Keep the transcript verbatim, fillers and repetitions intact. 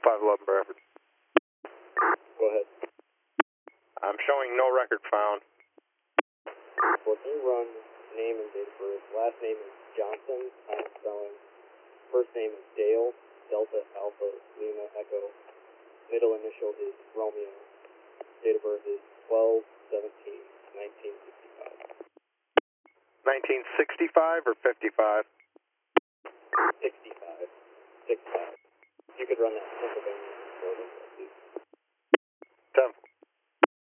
five eleven Bradford. Go ahead. I'm showing no record found. Well, can you run name and date of birth? Last name is Johnson, I'm spelling. First name is Dale, Delta Alpha Lima Echo. Middle initial is Romeo. Date of birth is twelve seventeen nineteen sixty-five. nineteen sixty-five or fifty-five? sixty-five. sixty-five. You could run that Pennsylvania.